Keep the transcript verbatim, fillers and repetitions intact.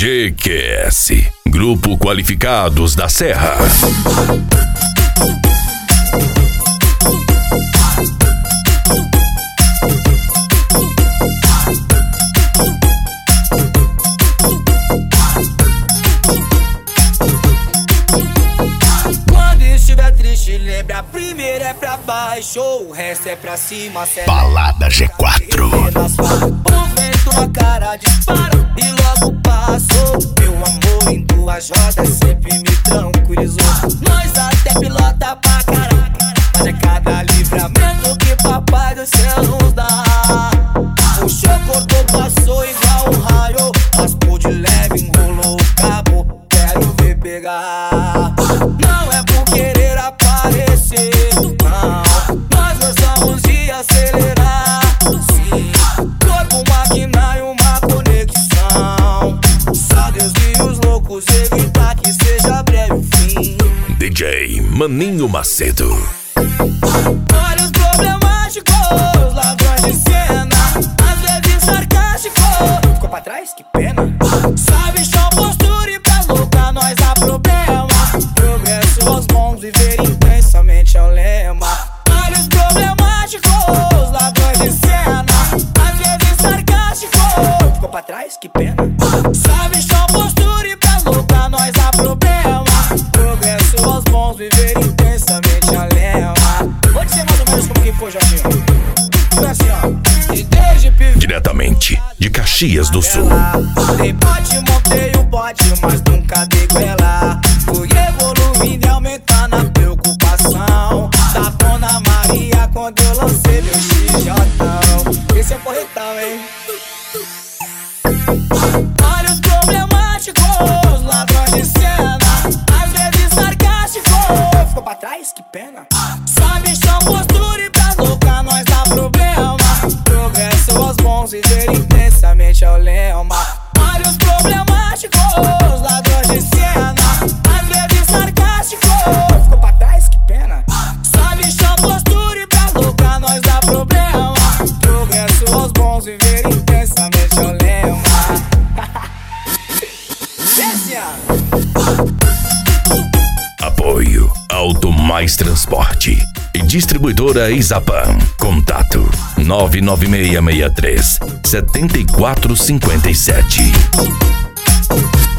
G Q S, Grupo Qualificados da Serra. Quando estiver triste, lembra, a primeira é pra baixo, o resto é pra cima. Balada G quatro. O vento na cara dispara e logo passou. Meu amor em duas rodas sempre me tranquilizou. Nós até pilota pra caraca, mas é cada livramento que papai do céu nos dá. O show cortou, passou igual um raio, raspou de leve, enrolou o cabo, quero ver pegar. Não é por querer aparecer, não, nós gostamos de acelerar. Sim, corpo, máquina e uma conexão. Só Deus e os loucos evitar que seja breve o fim. D J Maninho Macedo. Olha os problemáticos, ladrões de cena, às vezes sarcástico. Ficou pra trás? Que pena. Sabe chão, postura e pra lutar nós há problema. Progresso aos bons, viver intensamente é o lema. Olha os problemáticos, ladrões de cena, às vezes sarcástico. Ficou pra trás? Que pena. Sabe chão, postura e pra lutar nós há problema. Progresso aos bons, viver intensamente é o lema. Vou dizer mais ou menos como que foi, Jorginho. Foi assim, ó. E desde pive, Diretamente de Caxias do Sul. dei bote, montei o bote, mas nunca dei com ela. Fui evoluindo e aumentando a preocupação da Dona Maria quando eu lancei meu X J. Esse é porretão, hein? Olha os problemáticos, ladrões de cena, às vezes sarcástico. Ficou pra trás? Que pena. Sabe chão, postura e pra louca nós dá problema. Progresso aos bons, viver intensamente é o lema. Olha os problemáticos, ladrões de cena, às vezes sarcástico. Ficou pra trás? Que pena. Sabe chão, postura e pra louca nós dá problema. Progresso aos bons, viver intensamente é o lema. Desce, Apoio Auto Mais Transporte e Distribuidora Isapam. Contato nove nove seis seis três sete quatro cinco sete.